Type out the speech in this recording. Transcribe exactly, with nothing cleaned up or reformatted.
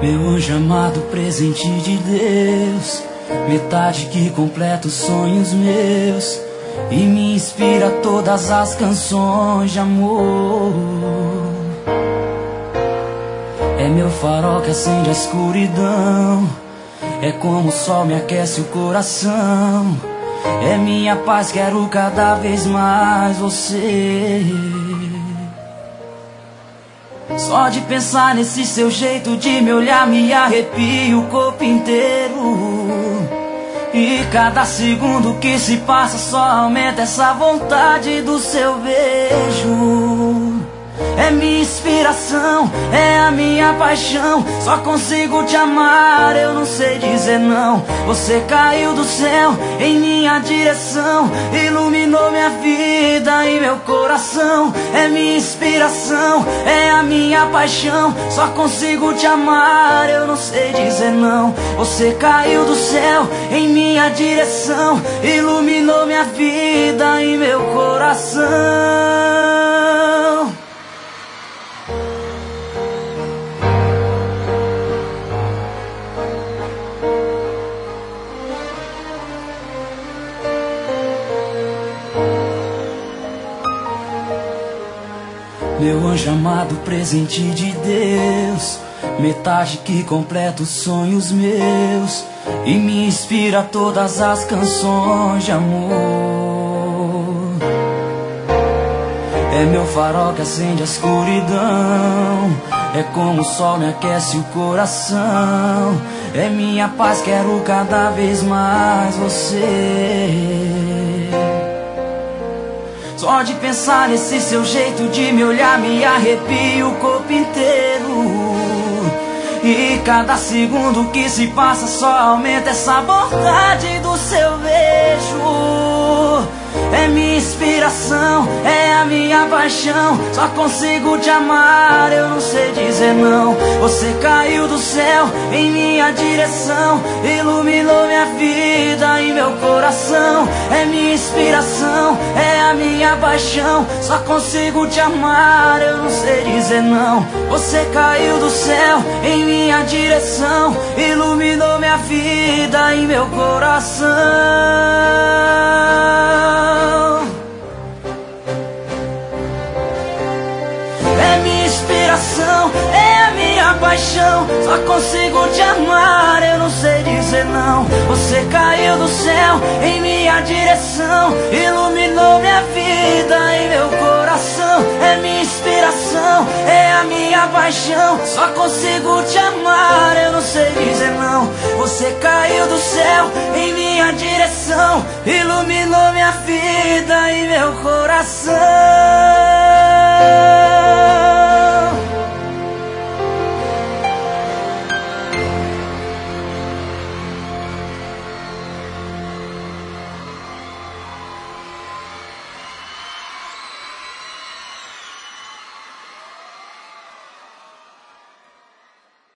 Meu anjo amado, presente de Deus, metade que completa os sonhos meus e me inspira todas as canções de amor. É meu farol que acende a escuridão, é como o sol me aquece o coração. É minha paz, quero cada vez mais você. Só de pensar nesse seu jeito de me olhar me arrepio o corpo inteiro. E cada segundo que se passa só aumenta essa vontade do seu beijo. É minha inspiração, é a minha paixão. Só consigo te amar, eu não sei dizer não. Você caiu do céu em minha direção, iluminou minha vida e meu coração. É minha inspiração, é a minha paixão. Só consigo te amar, eu não sei dizer não. Você caiu do céu em minha direção, iluminou minha vida e meu coração. Meu anjo amado, presente de Deus, metade que completa os sonhos meus e me inspira todas as canções de amor. É meu farol que acende a escuridão, é como o sol me aquece o coração. É minha paz, quero cada vez mais você. Só de pensar nesse seu jeito de me olhar me arrepio o corpo inteiro. E cada segundo que se passa só aumenta essa vontade do seu beijo. É minha inspiração, é a minha paixão. Só consigo te amar, eu não sei dizer não. Você caiu do céu em minha direção, iluminou minha vida e meu coração. É minha inspiração, é a minha paixão. Só consigo te amar, eu não sei dizer não. Você caiu do céu em minha direção, iluminou minha vida e meu coração. É minha inspiração, é a minha paixão. Só consigo te amar, eu não sei dizer não. Você caiu do céu em minha direção, iluminou minha vida e meu coração. É minha inspiração, é a minha paixão. Só consigo te amar, eu não sei dizer não. Você caiu do céu em minha direção, iluminou minha vida e meu coração.